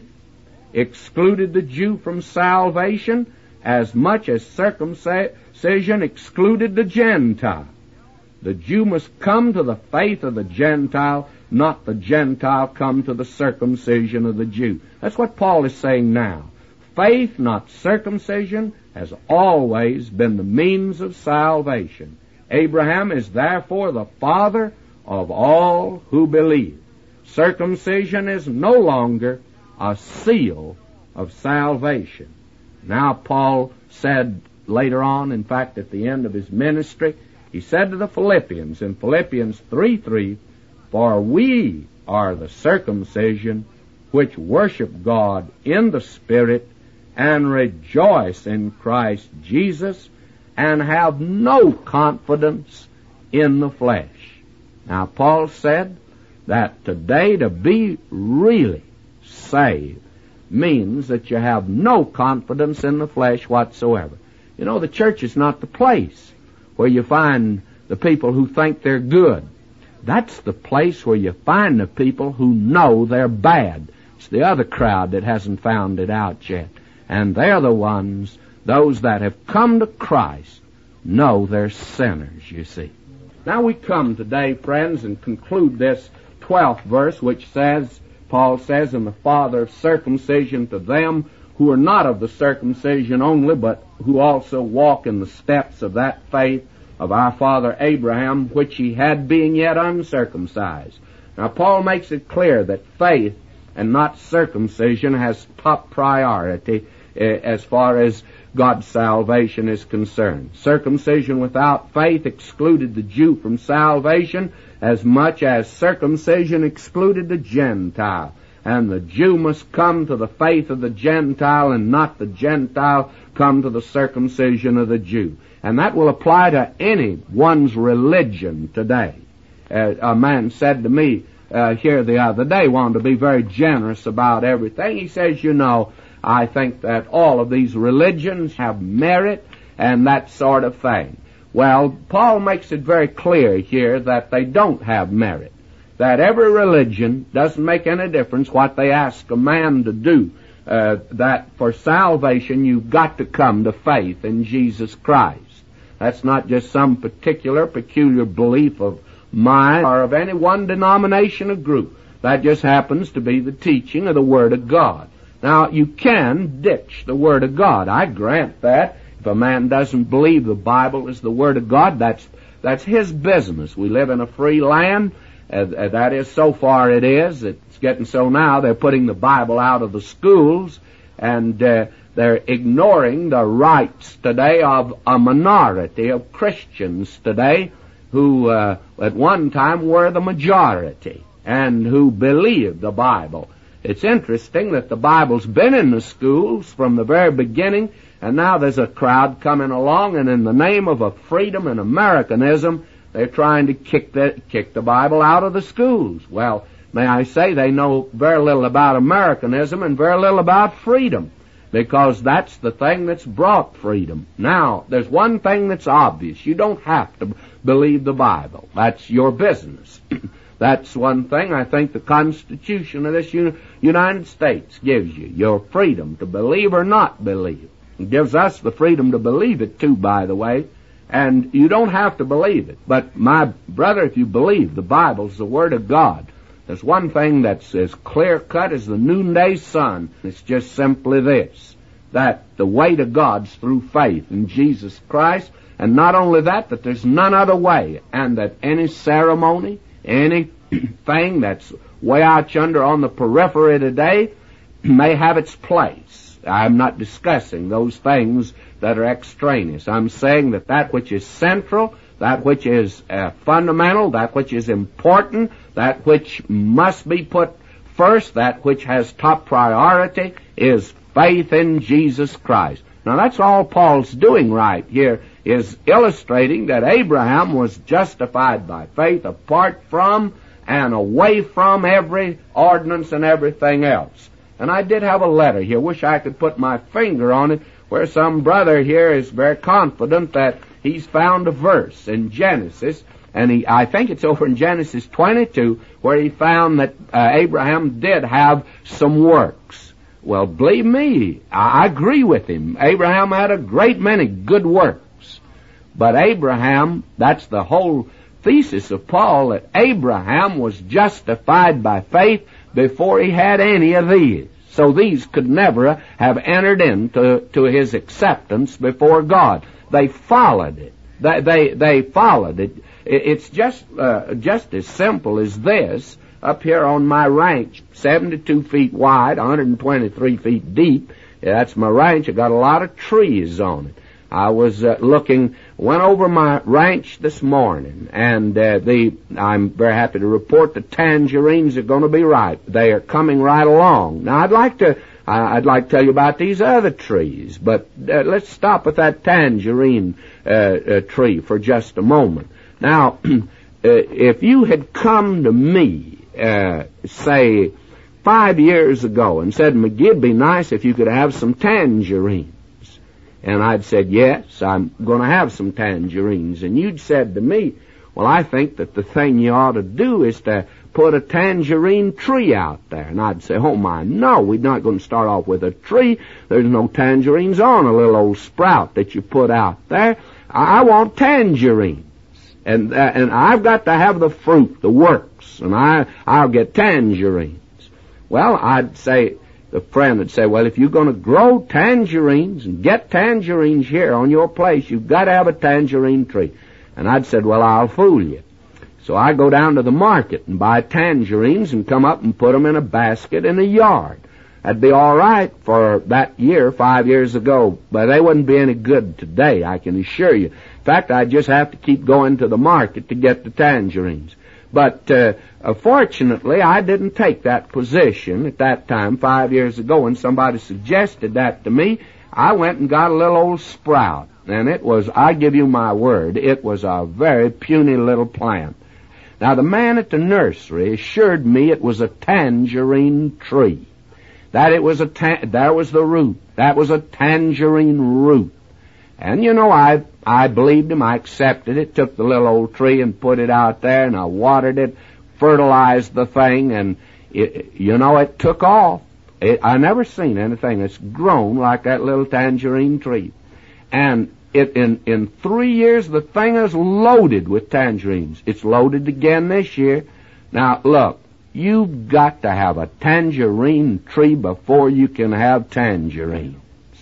excluded the Jew from salvation as much as circumcision excluded the Gentile. The Jew must come to the faith of the Gentile, not the Gentile come to the circumcision of the Jew. That's what Paul is saying now. Faith, not circumcision, has always been the means of salvation. Abraham is therefore the father of all who believe. Circumcision is no longer a seal of salvation. Now Paul said later on, in fact at the end of his ministry, he said to the Philippians in Philippians three three, for we are the circumcision which worship God in the Spirit and rejoice in Christ Jesus and have no confidence in the flesh. Now Paul said that today to be really saved means that you have no confidence in the flesh whatsoever. You know, the church is not the place where you find the people who think they're good. That's the place where you find the people who know they're bad. It's the other crowd that hasn't found it out yet. And they're the ones, those that have come to Christ, know they're sinners, you see. Now we come today, friends, and conclude this twelfth verse, which says, Paul says, and the father of circumcision to them who are not of the circumcision only, but who also walk in the steps of that faith of our father Abraham, which he had being yet uncircumcised. Now Paul makes it clear that faith and not circumcision has top priority uh, as far as God's salvation is concerned. Circumcision without faith excluded the Jew from salvation as much as circumcision excluded the Gentile. And the Jew must come to the faith of the Gentile and not the Gentile come to the circumcision of the Jew. And that will apply to anyone's religion today. Uh, a man said to me uh, here the other day, wanted to be very generous about everything. He says, you know, I think that all of these religions have merit and that sort of thing. Well, Paul makes it very clear here that they don't have merit. That every religion doesn't make any difference what they ask a man to do. Uh, that for salvation you've got to come to faith in Jesus Christ. That's not just some particular peculiar belief of mine or of any one denomination or group. That just happens to be the teaching of the Word of God. Now, you can ditch the Word of God. I grant that. If a man doesn't believe the Bible is the Word of God, that's that's his business. We live in a free land. Uh, that is, so far it is. It's getting so now they're putting the Bible out of the schools, and uh, they're ignoring the rights today of a minority of Christians today who uh, at one time were the majority and who believed the Bible. It's interesting that the Bible's been in the schools from the very beginning, and now there's a crowd coming along, and in the name of a freedom and Americanism, they're trying to kick the, kick the Bible out of the schools. Well, may I say, they know very little about Americanism and very little about freedom, because that's the thing that's brought freedom. Now, there's one thing that's obvious. You don't have to believe the Bible. That's your business. That's one thing I think the Constitution of this uni- United States gives you, your freedom to believe or not believe. It gives us the freedom to believe it, too, by the way, and you don't have to believe it. But, my brother, if you believe the Bible's the Word of God, there's one thing that's as clear-cut as the noonday sun. It's just simply this, that the way to God's through faith in Jesus Christ, and not only that, that there's none other way, and that any ceremony, anything that's way out yonder on the periphery today may have its place. I'm not discussing those things that are extraneous. I'm saying that that which is central, that which is uh, fundamental, that which is important, that which must be put first, that which has top priority is faith in Jesus Christ. Now that's all Paul's doing right here, is illustrating that Abraham was justified by faith apart from and away from every ordinance and everything else. And I did have a letter here, wish I could put my finger on it, where some brother here is very confident that he's found a verse in Genesis, and he, I think it's over in Genesis twenty-two, where he found that uh, Abraham did have some works. Well, believe me, I, I agree with him. Abraham had a great many good works. But Abraham, that's the whole thesis of Paul, that Abraham was justified by faith before he had any of these. So these could never have entered into to his acceptance before God. They followed it. They they, they followed it. It's just uh, just as simple as this. Up here on my ranch, seventy-two feet wide, one hundred twenty-three feet deep. Yeah, that's my ranch. I got a lot of trees on it. I was uh, looking, went over my ranch this morning, and uh, the I'm very happy to report the tangerines are going to be ripe. They are coming right along. Now, I'd like to uh, I'd like to tell you about these other trees, but uh, let's stop at that tangerine uh, uh, tree for just a moment. Now, uh, if you had come to me, uh, say, five years ago and said, McGee, it'd be nice if you could have some tangerines. And I'd said, yes, I'm going to have some tangerines. And you'd said to me, well, I think that the thing you ought to do is to put a tangerine tree out there. And I'd say, oh, my, no, we're not going to start off with a tree. There's no tangerines on a little old sprout that you put out there. I, I want tangerines. And uh, and I've got to have the fruit, the works, and I, I'll get tangerines. Well, I'd say, the friend would say, well, if you're going to grow tangerines and get tangerines here on your place, you've got to have a tangerine tree. And I'd said, well, I'll fool you. So I go down to the market and buy tangerines and come up and put them in a basket in a yard. That'd be all right for that year, five years ago, but they wouldn't be any good today, I can assure you. In fact, I'd just have to keep going to the market to get the tangerines. But uh, uh, fortunately, I didn't take that position at that time, five years ago, when somebody suggested that to me. I went and got a little old sprout, and it was, I give you my word, it was a very puny little plant. Now, the man at the nursery assured me it was a tangerine tree, that it was a ta- that was the root, that was a tangerine root. And, you know, I I believed him. I accepted it, took the little old tree and put it out there, and I watered it, fertilized the thing, and, it, you know, it took off. It, I never seen anything that's grown like that little tangerine tree. And it, in, in three years, the thing is loaded with tangerines. It's loaded again this year. Now, look, You've got to have a tangerine tree before you can have tangerines.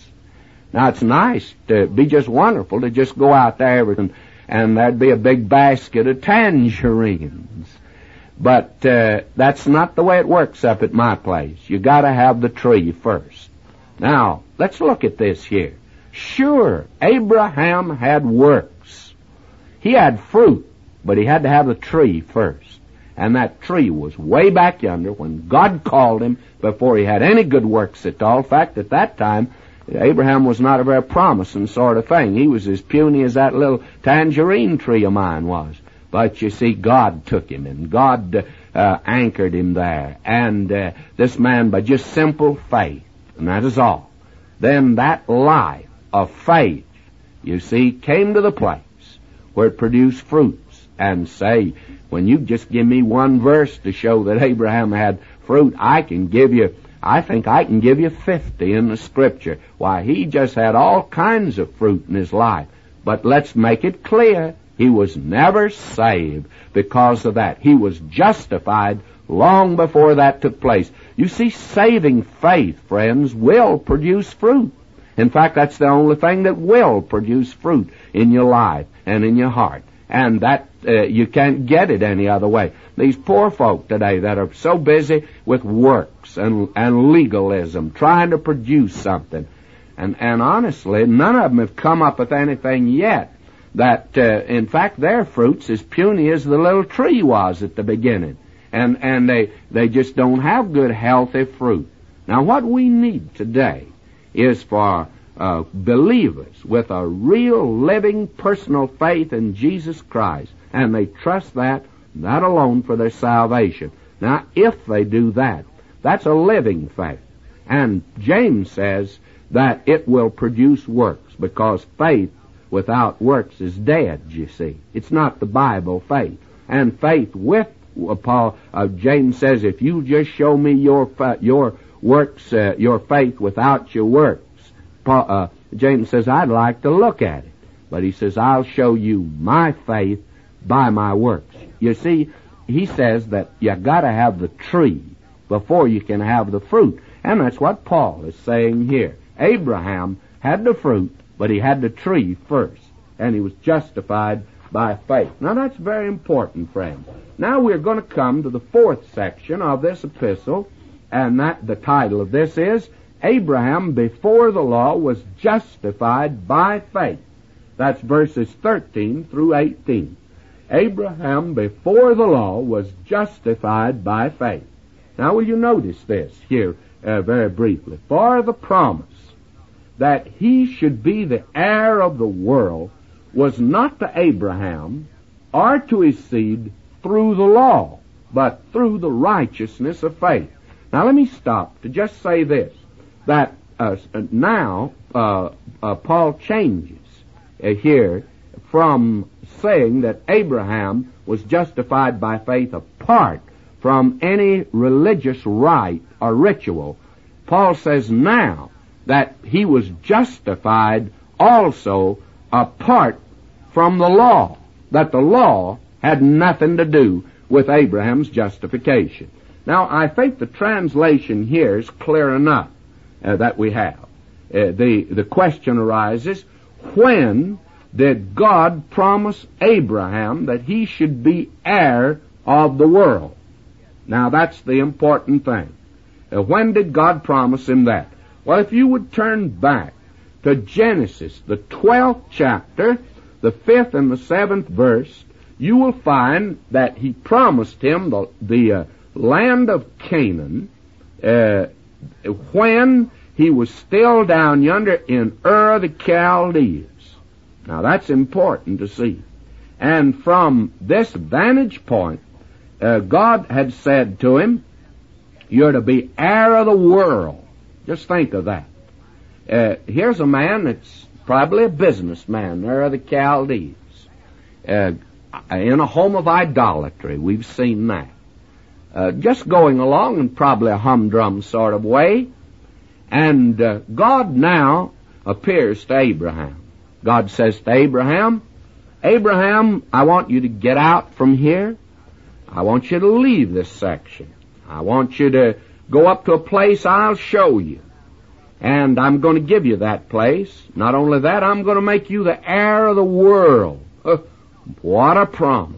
Now, it's nice to be just wonderful to just go out there and, and there'd be a big basket of tangerines. But uh, that's not the way it works up at my place. You got to have the tree first. Now, let's look at this here. Sure, Abraham had works. He had fruit, but he had to have the tree first. And that tree was way back yonder when God called him before he had any good works at all. In fact, at that time, Abraham was not a very promising sort of thing. He was as puny as that little tangerine tree of mine was. But you see, God took him, and God uh, anchored him there. And uh, this man, by just simple faith, and that is all, then that life of faith, you see, came to the place where it produced fruits. And say, when you just give me one verse to show that Abraham had fruit, I can give you, I think I can give you fifty in the Scripture. Why, he just had all kinds of fruit in his life. But let's make it clear, he was never saved because of that. He was justified long before that took place. You see, saving faith, friends, will produce fruit. In fact, that's the only thing that will produce fruit in your life and in your heart. And that, uh, you can't get it any other way. These poor folk today that are so busy with works and, and legalism, trying to produce something. And, and honestly, none of them have come up with anything yet that, uh, in fact, their fruit's as puny as the little tree was at the beginning. And, and they, they just don't have good, healthy fruit. Now, what we need today is for Uh, believers with a real living personal faith in Jesus Christ, and they trust that, that alone for their salvation. Now, if they do that, that's a living faith. And James says that it will produce works, because faith without works is dead, you see. It's not the Bible faith. And faith with, uh, Paul, uh, James says, if you just show me your, fa- your works, uh, your faith without your works, Paul, uh, James says, I'd like to look at it. But he says, I'll show you my faith by my works. You see, he says that you gotta have the tree before you can have the fruit. And that's what Paul is saying here. Abraham had the fruit, but he had the tree first. And he was justified by faith. Now that's very important, friends. Now we're going to come to the fourth section of this epistle, and that the title of this is, Abraham before the law was justified by faith. That's verses thirteen through eighteen. Abraham before the law was justified by faith. Now will you notice this here uh, very briefly. For the promise that he should be the heir of the world was not to Abraham or to his seed through the law, but through the righteousness of faith. Now let me stop to just say this. That uh, now uh, uh, Paul changes uh, here from saying that Abraham was justified by faith apart from any religious rite or ritual. Paul says now that he was justified also apart from the law, that the law had nothing to do with Abraham's justification. Now, I think the translation here is clear enough. Uh, that we have. Uh, the, the question arises, when did God promise Abraham that he should be heir of the world? Now that's the important thing. Uh, when did God promise him that? Well, if you would turn back to Genesis, the twelfth chapter, the fifth and the seventh verse, you will find that he promised him the, the uh, land of Canaan, uh, when he was still down yonder in Ur of the Chaldees. Now that's important to see. And from this vantage point, uh, God had said to him, you're to be heir of the world. Just think of that. Uh, here's a man that's probably a businessman, Ur of the Chaldees, uh, in a home of idolatry. We've seen that. Uh, just going along in probably a humdrum sort of way. And uh, God now appears to Abraham. God says to Abraham, Abraham, I want you to get out from here. I want you to leave this section. I want you to go up to a place I'll show you. And I'm going to give you that place. Not only that, I'm going to make you the heir of the world. Uh, what a promise.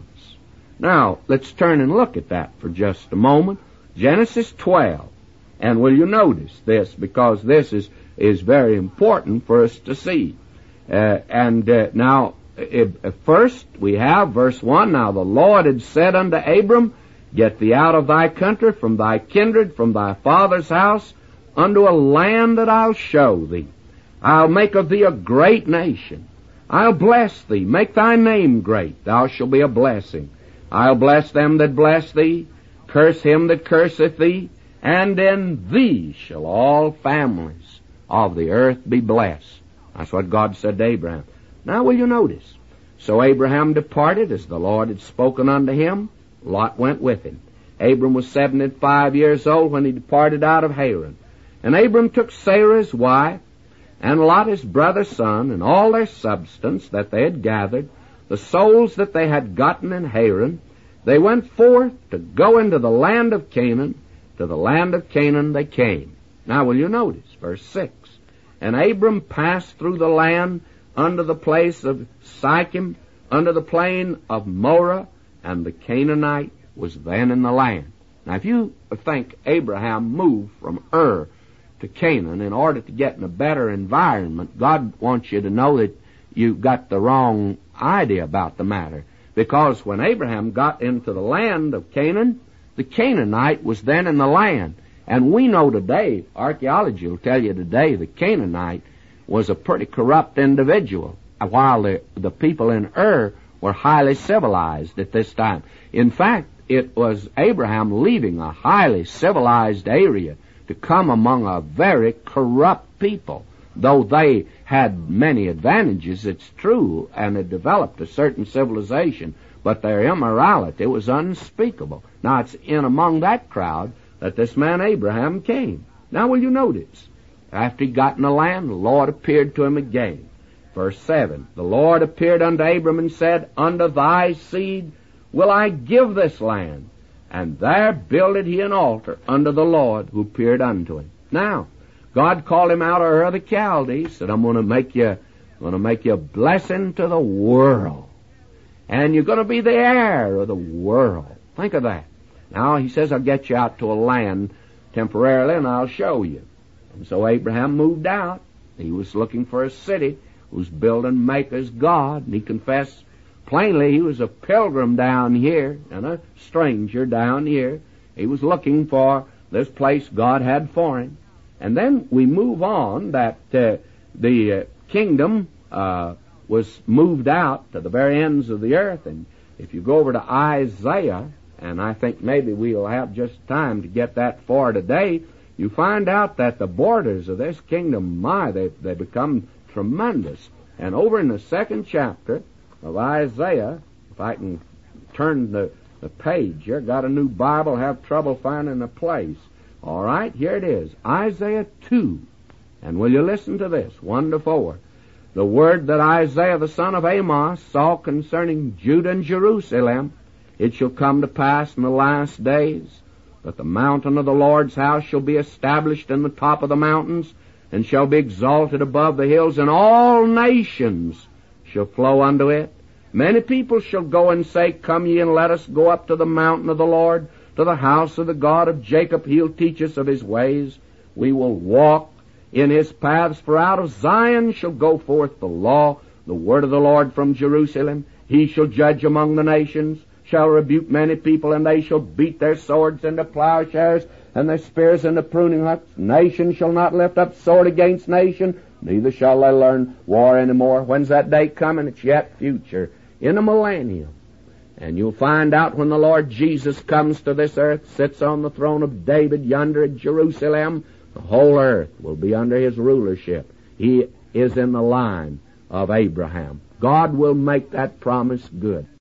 Now, let's turn and look at that for just a moment. Genesis twelve. And will you notice this? Because this is, is very important for us to see. Uh, and uh, now, uh, first we have verse one. Now the Lord had said unto Abram, Get thee out of thy country, from thy kindred, from thy father's house, unto a land that I'll show thee. I'll make of thee a great nation. I'll bless thee, make thy name great. Thou shalt be a blessing. I'll bless them that bless thee, curse him that curseth thee, and in thee shall all families of the earth be blessed. That's what God said to Abraham. Now will you notice? So Abraham departed as the Lord had spoken unto him. Lot went with him. Abram was seventy-five years old when he departed out of Haran. And Abram took Sarah his wife, and Lot his brother's son, and all their substance that they had gathered, the souls that they had gotten in Haran. They went forth to go into the land of Canaan. To the land of Canaan they came. Now will you notice, verse six. And Abram passed through the land unto the place of Sichem, unto the plain of Moreh, and the Canaanite was then in the land. Now if you think Abraham moved from Ur to Canaan in order to get in a better environment, God wants you to know that you got the wrong idea about the matter. Because when Abraham got into the land of Canaan, the Canaanite was then in the land. And we know today, archaeology will tell you today, the Canaanite was a pretty corrupt individual, while the, the people in Ur were highly civilized at this time. In fact, it was Abraham leaving a highly civilized area to come among a very corrupt people. Though they had many advantages, it's true, and had developed a certain civilization, but their immorality was unspeakable. Now, it's in among that crowd that this man Abraham came. Now, will you notice? After he got in the land, the Lord appeared to him again. Verse seven, the Lord appeared unto Abram and said, Unto thy seed will I give this land. And there builded he an altar unto the Lord who appeared unto him. Now, God called him out of Ur of the Chaldees, said, I'm going to make you, I'm going to make you a blessing to the world. And you're going to be the heir of the world. Think of that. Now, he says, I'll get you out to a land temporarily and I'll show you. And so Abraham moved out. He was looking for a city, was building Maker's God, and he confessed plainly he was a pilgrim down here and a stranger down here. He was looking for this place God had for him. And then we move on that uh, the uh, kingdom uh, was moved out to the very ends of the earth. And if you go over to Isaiah, and I think maybe we'll have just time to get that for today, you find out that the borders of this kingdom, my, they they become tremendous. And over in the second chapter of Isaiah, if I can turn the, the page here, got a new Bible, have trouble finding a place. All right, here it is, Isaiah two. And will you listen to this, one to four. The word that Isaiah the son of Amos saw concerning Judah and Jerusalem, it shall come to pass in the last days that the mountain of the Lord's house shall be established in the top of the mountains, and shall be exalted above the hills, and all nations shall flow unto it. Many people shall go and say, Come ye and let us go up to the mountain of the Lord, to the house of the God of Jacob. He'll teach us of his ways. We will walk in his paths, for out of Zion shall go forth the law, the word of the Lord from Jerusalem. He shall judge among the nations, shall rebuke many people, and they shall beat their swords into plowshares, and their spears into pruning hooks. Nation shall not lift up sword against nation, neither shall they learn war any more. When's that day coming? It's yet future, in a millennium. And you'll find out when the Lord Jesus comes to this earth, sits on the throne of David yonder at Jerusalem, the whole earth will be under his rulership. He is in the line of Abraham. God will make that promise good.